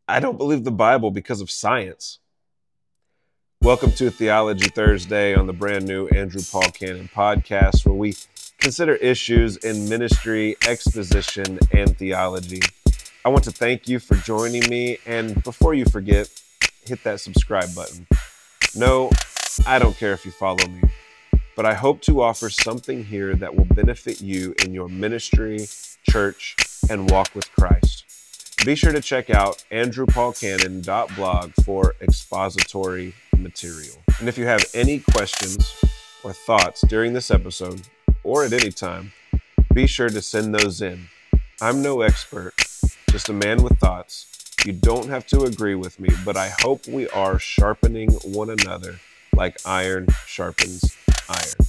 I don't believe the Bible because of science. Welcome to Theology Thursday on the brand new Andrew Paul Cannon podcast, where we consider issues in ministry, exposition, and theology. I want to thank you for joining me, and before you forget, hit that subscribe button. No, I don't care if you follow me, but I hope to offer something here that will benefit you in your ministry, church, and walk with Christ. Be sure to check out andrewpaulcannon.blog for expository material. And if you have any questions or thoughts during this episode or at any time, be sure to send those in. I'm no expert, just a man with thoughts. You don't have to agree with me, but I hope we are sharpening one another like iron sharpens iron.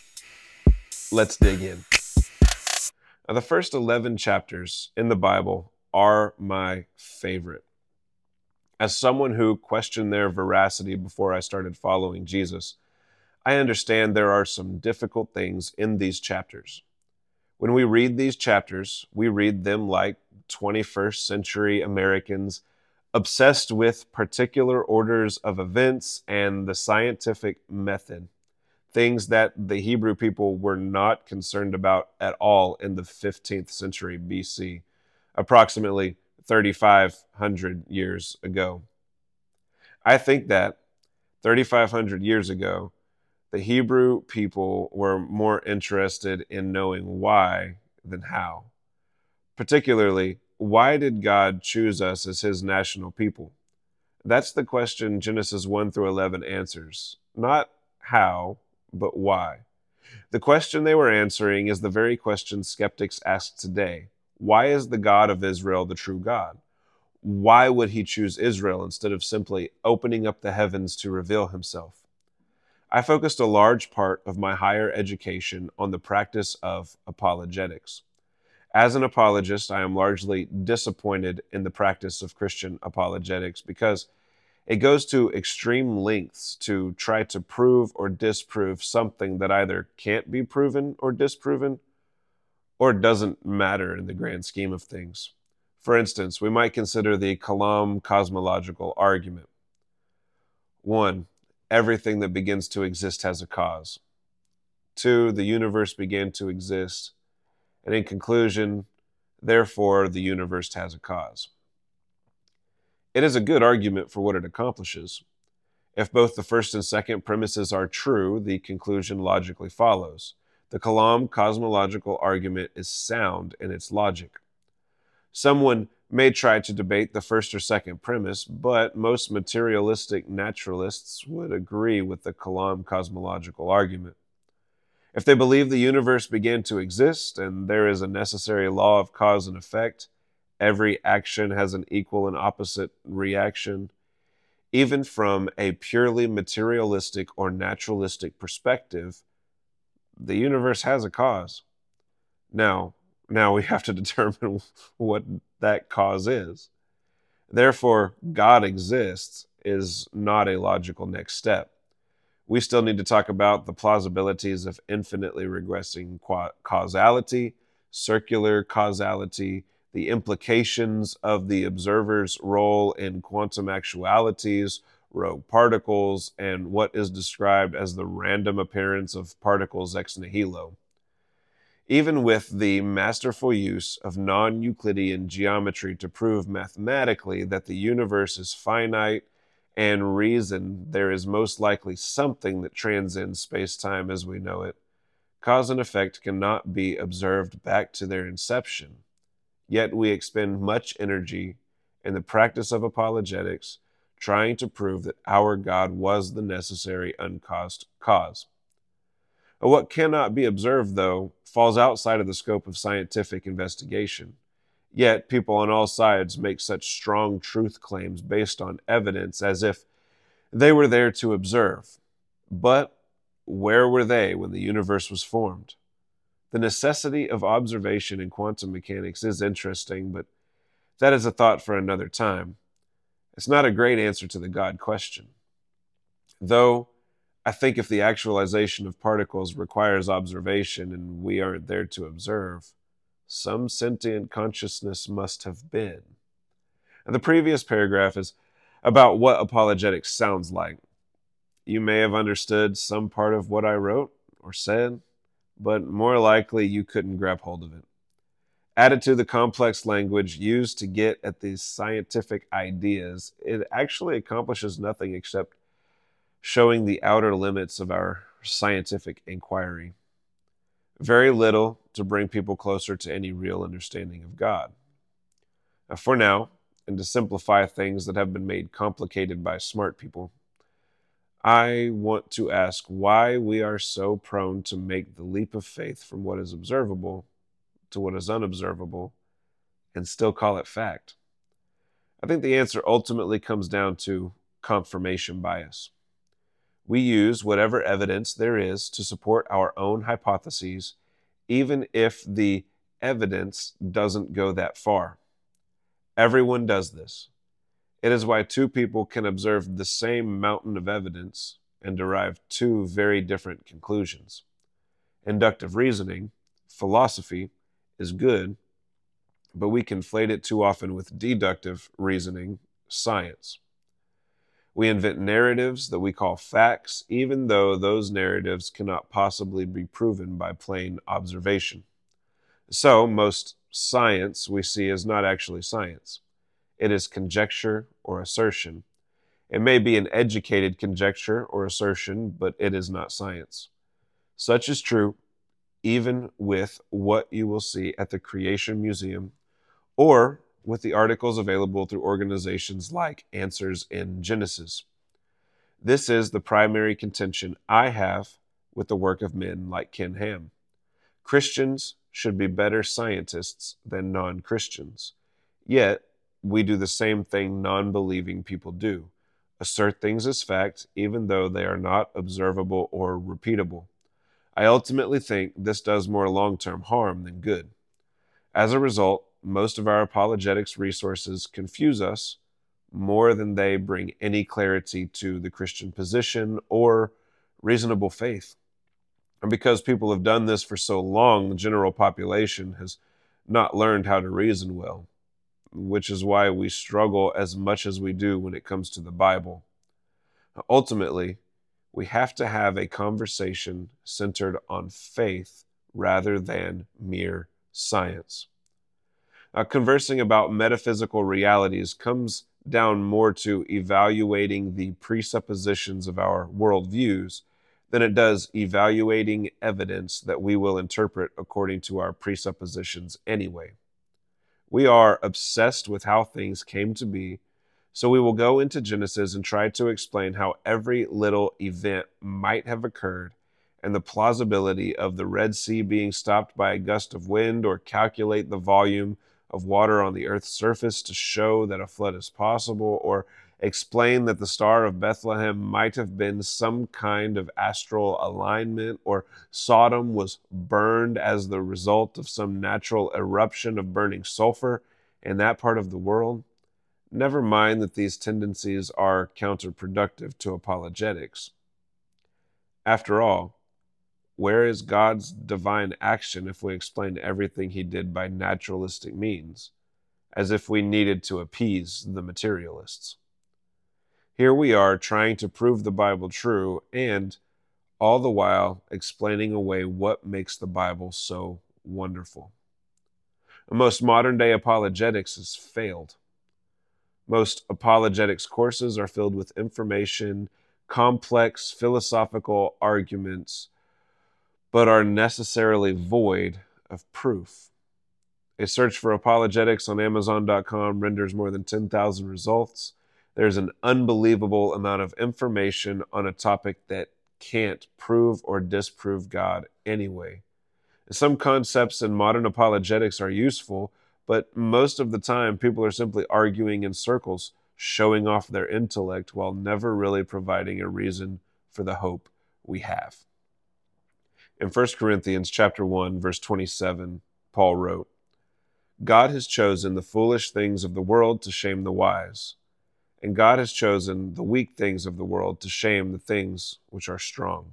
Let's dig in. Now, the first 11 chapters in the Bible are my favorite. As someone who questioned their veracity before I started following Jesus, I understand there are some difficult things in these chapters. When we read these chapters, we read them like 21st century Americans obsessed with particular orders of events and the scientific method, things that the Hebrew people were not concerned about at all in the 15th century BC. Approximately 3,500 years ago. I think that 3,500 years ago, the Hebrew people were more interested in knowing why than how. Particularly, why did God choose us as his national people? That's the question Genesis 1 through 11 answers. Not how, but why. The question they were answering is the very question skeptics ask today. Why is the God of Israel the true God? Why would he choose Israel instead of simply opening up the heavens to reveal himself? I focused a large part of my higher education on the practice of apologetics. As an apologist, I am largely disappointed in the practice of Christian apologetics because it goes to extreme lengths to try to prove or disprove something that either can't be proven or disproven, or doesn't matter in the grand scheme of things. For instance, we might consider the Kalam cosmological argument. 1. Everything that begins to exist has a cause. 2. The universe began to exist. And in conclusion, therefore, the universe has a cause. It is a good argument for what it accomplishes. If both the first and second premises are true, the conclusion logically follows. The Kalam cosmological argument is sound in its logic. Someone may try to debate the first or second premise, but most materialistic naturalists would agree with the Kalam cosmological argument. If they believe the universe began to exist and there is a necessary law of cause and effect, every action has an equal and opposite reaction, even from a purely materialistic or naturalistic perspective, the universe has a cause. Now we have to determine what that cause is. Therefore, God exists is not a logical next step. We still need to talk about the plausibilities of infinitely regressing causality, circular causality, the implications of the observer's role in quantum actualities, rogue particles, and what is described as the random appearance of particles ex nihilo. Even with the masterful use of non-Euclidean geometry to prove mathematically that the universe is finite and reason there is most likely something that transcends space-time as we know it, cause and effect cannot be observed back to their inception. Yet we expend much energy in the practice of apologetics trying to prove that our God was the necessary uncaused cause. What cannot be observed, though, falls outside of the scope of scientific investigation. Yet people on all sides make such strong truth claims based on evidence as if they were there to observe. But where were they when the universe was formed? The necessity of observation in quantum mechanics is interesting, but that is a thought for another time. It's not a great answer to the God question. Though, I think if the actualization of particles requires observation and we aren't there to observe, some sentient consciousness must have been. The previous paragraph is about what apologetics sounds like. You may have understood some part of what I wrote or said, but more likely you couldn't grab hold of it. Added to the complex language used to get at these scientific ideas, it actually accomplishes nothing except showing the outer limits of our scientific inquiry. Very little to bring people closer to any real understanding of God. For now, and to simplify things that have been made complicated by smart people, I want to ask why we are so prone to make the leap of faith from what is observable to what is unobservable and still call it fact. I think the answer ultimately comes down to confirmation bias. We use whatever evidence there is to support our own hypotheses, even if the evidence doesn't go that far. Everyone does this. It is why two people can observe the same mountain of evidence and derive two very different conclusions. Inductive reasoning, philosophy, is good, but we conflate it too often with deductive reasoning, science. We invent narratives that we call facts, even though those narratives cannot possibly be proven by plain observation. So, most science we see is not actually science. It is conjecture or assertion. It may be an educated conjecture or assertion, but it is not science. Such is true even with what you will see at the Creation Museum or with the articles available through organizations like Answers in Genesis. This is the primary contention I have with the work of men like Ken Ham. Christians should be better scientists than non-Christians. Yet, we do the same thing non-believing people do, assert things as fact even though they are not observable or repeatable. I ultimately think this does more long-term harm than good. As a result, most of our apologetics resources confuse us more than they bring any clarity to the Christian position or reasonable faith. And because people have done this for so long, the general population has not learned how to reason well, which is why we struggle as much as we do when it comes to the Bible. Ultimately, we have to have a conversation centered on faith rather than mere science. Conversing about metaphysical realities comes down more to evaluating the presuppositions of our worldviews than it does evaluating evidence that we will interpret according to our presuppositions anyway. We are obsessed with how things came to be, so we will go into Genesis and try to explain how every little event might have occurred and the plausibility of the Red Sea being stopped by a gust of wind, or calculate the volume of water on the earth's surface to show that a flood is possible, or explain that the Star of Bethlehem might have been some kind of astral alignment, or Sodom was burned as the result of some natural eruption of burning sulfur in that part of the world. Never mind that these tendencies are counterproductive to apologetics. After all, where is God's divine action if we explain everything he did by naturalistic means, as if we needed to appease the materialists? Here we are trying to prove the Bible true and, all the while, explaining away what makes the Bible so wonderful. Most modern-day apologetics has failed. Most apologetics courses are filled with information, complex philosophical arguments, but are necessarily void of proof. A search for apologetics on Amazon.com renders more than 10,000 results. There's an unbelievable amount of information on a topic that can't prove or disprove God anyway. Some concepts in modern apologetics are useful, but most of the time people are simply arguing in circles, showing off their intellect while never really providing a reason for the hope we have. In 1 Corinthians chapter 1, verse 27, Paul wrote, God has chosen the foolish things of the world to shame the wise, and God has chosen the weak things of the world to shame the things which are strong.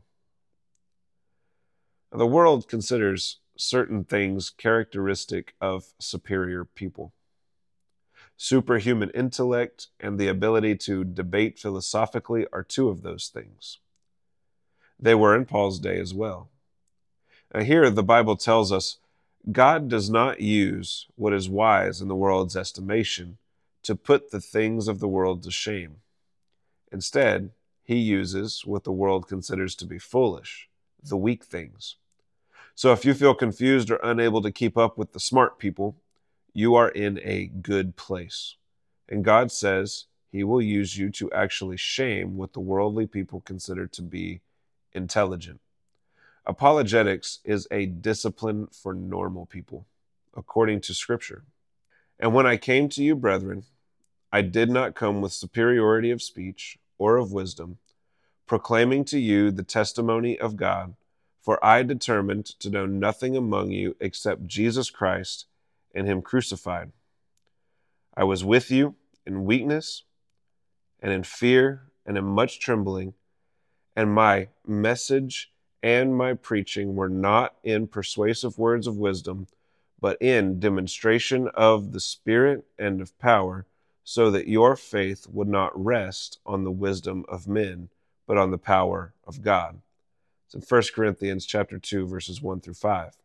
The world considers certain things characteristic of superior people. Superhuman intellect and the ability to debate philosophically are two of those things. They were in Paul's day as well. Now, here, the Bible tells us God does not use what is wise in the world's estimation to put the things of the world to shame. Instead, he uses what the world considers to be foolish, the weak things. So if you feel confused or unable to keep up with the smart people, you are in a good place. And God says he will use you to actually shame what the worldly people consider to be intelligent. Apologetics is a discipline for normal people, according to Scripture. And when I came to you, brethren, I did not come with superiority of speech or of wisdom, proclaiming to you the testimony of God, for I determined to know nothing among you except Jesus Christ and him crucified. I was with you in weakness and in fear and in much trembling, and my message and my preaching were not in persuasive words of wisdom, but in demonstration of the Spirit and of power, so that your faith would not rest on the wisdom of men, but on the power of God. It's in 1 Corinthians chapter 2, verses 1 through 5.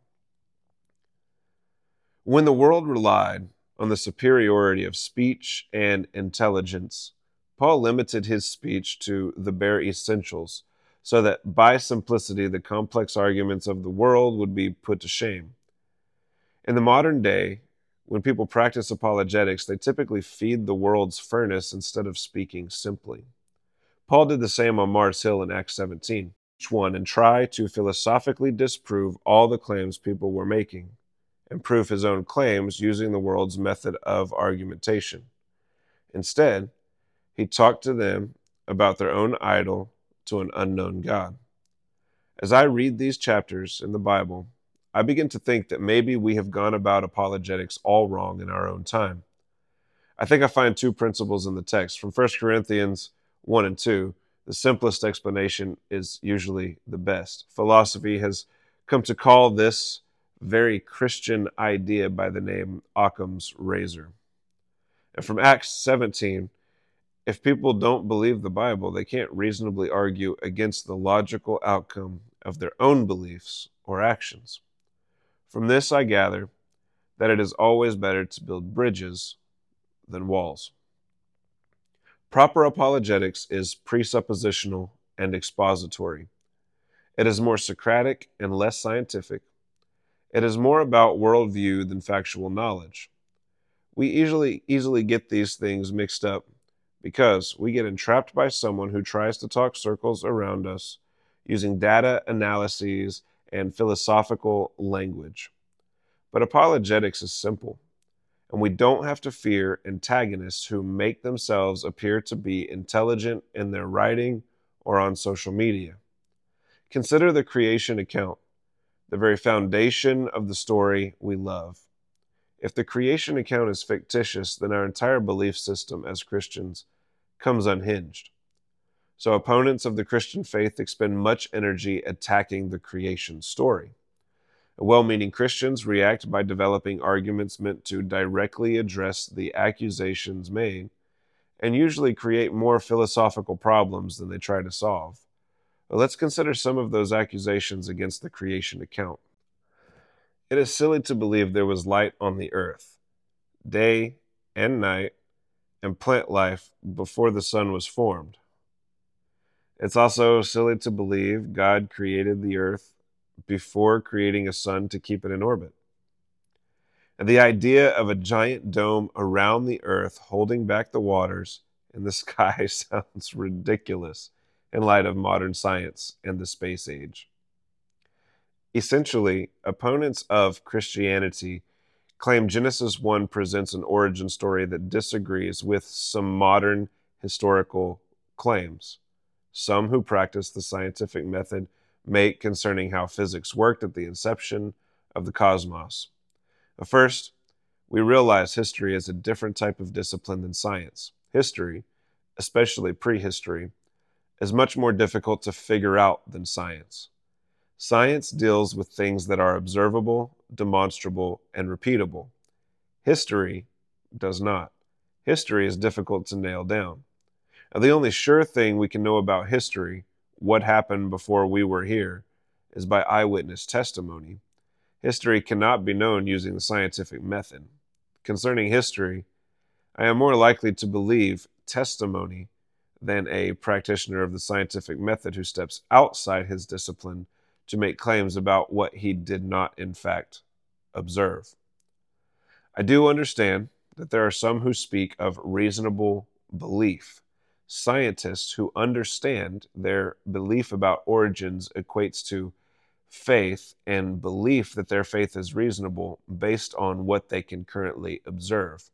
When the world relied on the superiority of speech and intelligence, Paul limited his speech to the bare essentials, so that by simplicity the complex arguments of the world would be put to shame. In the modern day, when people practice apologetics, they typically feed the world's furnace instead of speaking simply. Paul did the same on Mars Hill in Acts 17. Each one and try to philosophically disprove all the claims people were making, and prove his own claims using the world's method of argumentation. Instead, he talked to them about their own idol to an unknown God. As I read these chapters in the Bible, I begin to think that maybe we have gone about apologetics all wrong in our own time. I think I find two principles in the text. From 1 Corinthians 1 and 2, the simplest explanation is usually the best. Philosophy has come to call this very Christian idea by the name Occam's razor. And from Acts 17, if people don't believe the Bible, they can't reasonably argue against the logical outcome of their own beliefs or actions. From this, I gather that it is always better to build bridges than walls. Proper apologetics is presuppositional and expository. It is more Socratic and less scientific. It is more about worldview than factual knowledge. We easily get these things mixed up because we get entrapped by someone who tries to talk circles around us using data analyses and philosophical language. But apologetics is simple, and we don't have to fear antagonists who make themselves appear to be intelligent in their writing or on social media. Consider the creation account, the very foundation of the story we love. If the creation account is fictitious, then our entire belief system as Christians comes unhinged. So opponents of the Christian faith expend much energy attacking the creation story. Well-meaning Christians react by developing arguments meant to directly address the accusations made, and usually create more philosophical problems than they try to solve. But let's consider some of those accusations against the creation account. It is silly to believe there was light on the earth, day and night, and plant life before the sun was formed. It's also silly to believe God created the earth before creating a sun to keep it in orbit. And the idea of a giant dome around the earth holding back the waters in the sky sounds ridiculous in light of modern science and the space age. Essentially, opponents of Christianity claim Genesis 1 presents an origin story that disagrees with some modern historical claims. Some who practice the scientific method make concerning how physics worked at the inception of the cosmos. First, we realize history is a different type of discipline than science. History, especially prehistory, is much more difficult to figure out than science. Science deals with things that are observable, demonstrable, and repeatable. History does not. History is difficult to nail down. Now, the only sure thing we can know about history, what happened before we were here, is by eyewitness testimony. History cannot be known using the scientific method. Concerning history, I am more likely to believe testimony than a practitioner of the scientific method who steps outside his discipline to make claims about what he did not, in fact, observe. I do understand that there are some who speak of reasonable belief. Scientists who understand their belief about origins equates to faith and belief that their faith is reasonable based on what they can currently observe.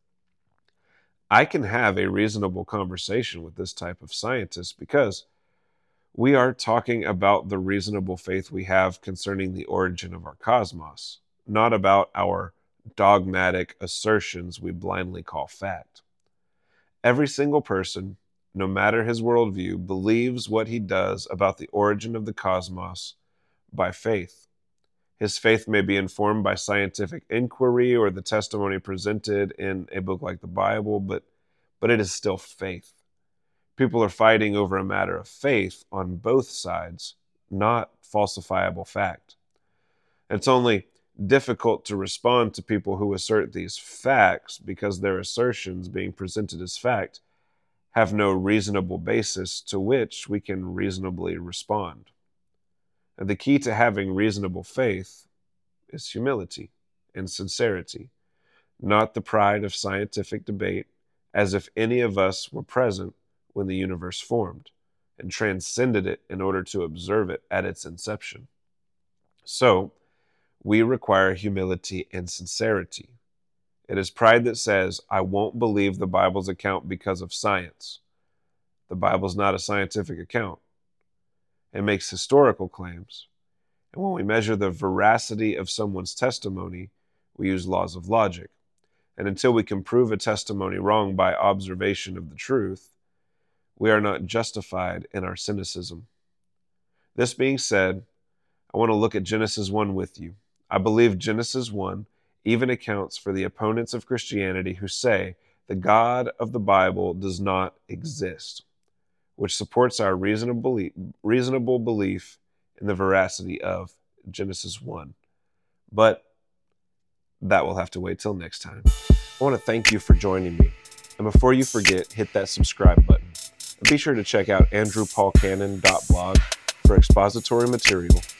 I can have a reasonable conversation with this type of scientist because we are talking about the reasonable faith we have concerning the origin of our cosmos, not about our dogmatic assertions we blindly call fact. Every single person, no matter his worldview, believes what he does about the origin of the cosmos by faith. His faith may be informed by scientific inquiry or the testimony presented in a book like the Bible, but it is still faith. People are fighting over a matter of faith on both sides, not falsifiable fact. It's only difficult to respond to people who assert these facts because their assertions being presented as fact have no reasonable basis to which we can reasonably respond. And the key to having reasonable faith is humility and sincerity, not the pride of scientific debate, as if any of us were present when the universe formed and transcended it in order to observe it at its inception. So, we require humility and sincerity. It is pride that says, I won't believe the Bible's account because of science. The Bible's not a scientific account. It makes historical claims. And when we measure the veracity of someone's testimony, we use laws of logic. And until we can prove a testimony wrong by observation of the truth, we are not justified in our cynicism. This being said, I want to look at Genesis 1 with you. I believe Genesis 1 even accounts for the opponents of Christianity who say the God of the Bible does not exist, which supports our reasonable belief in the veracity of Genesis 1. But that will have to wait till next time. I want to thank you for joining me. And before you forget, hit that subscribe button. And be sure to check out andrewpaulcannon.blog for expository material